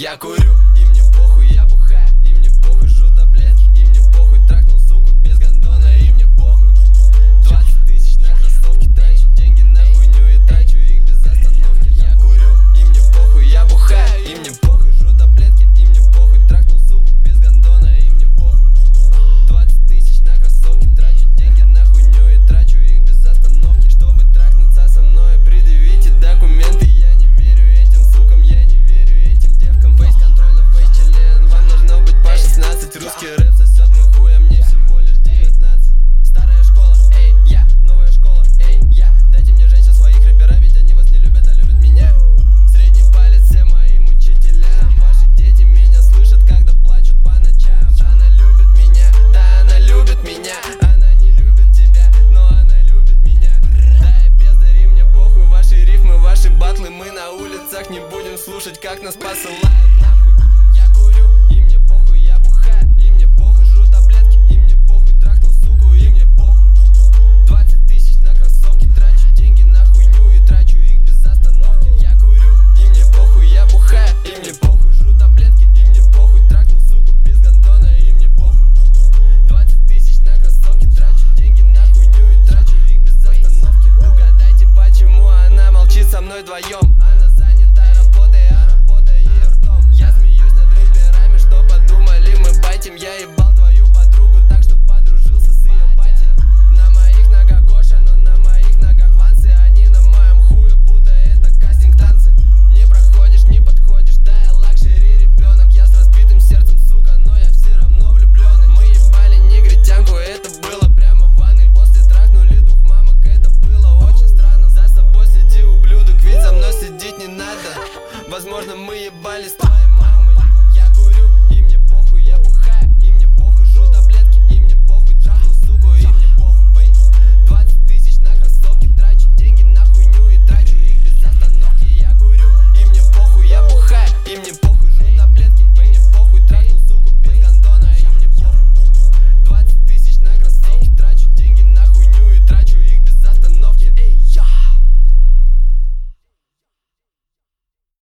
Я курю, и мне похуй, я бухаю, и мне похуй, жру таблетки, и мне похуй, трахнул суку без гондона, и мне похуй. 20 тысяч на кроссовки трачу, деньги на хуйню и трачу их без остановки. Я курю, и мне похуй, я бухаю, и мне похуй, жру таблетки, и мне похуй, трахнул суку без гондона, и мне похуй. 20 тысяч на кроссовки трачу, деньги на хуйню и трачу их без остановки. Чтобы трахнуться со мной, предъявите документы. Я не верю этим сукам, я не верю этим девкам. Фейс-контроль на фейс-член, вам должно быть по 16. Русский рэп сосет мой хуй, а мне всего лишь 19. Старая школа, эй, я, новая школа, эй, я. Дайте мне женщин своих рэпера, ведь они вас не любят, а любят меня. Средний палец всем моим учителям. Ваши дети меня слышат, когда плачут по ночам. Она любит меня, да, она любит меня. Она не любит тебя, но она любит меня. Да, я бездарь, мне похуй, ваши рифмы, ваши батлы. Мы на улицах не будем слушать, как нас посылают нахуй. Я курю, и мне похуй, я бухаю, и мне похуй, жру таблетки, и мне похуй, трахнул суку, и мне похуй. 20 тысяч на кроссовки трачу, деньги на хуйню и трачу их без остановки. Я курю, и мне похуй, я бухаю, и мне похуй, жру таблетки, и мне похуй, трахнул суку без гондона, и мне похуй. 20 тысяч на кроссовки трачу, деньги на хуйню и трачу их без остановки. Угадайте, почему она молчит со мной вдвоем. Она занята работой, а работа ее ртом. Я смеюсь над рэперами, что подумали мы байтим. Я ебал твою подругу так, что подружился с ее батей. На моих ногах Гоша, но на моих ногах Вансы. Они на моем хуе, будто это кастинг танцы. Не проходишь, не подходишь, да я лакшери ребенок. Я с разбитым сердцем, сука, но я все равно влюбленный. Мы ебали негритянку, это было прямо в ванной. После трахнули двух мамок, это было очень странно. За собой следи, ублюдок, ведь за мной следить не надо. Возможно, мы ебались твои.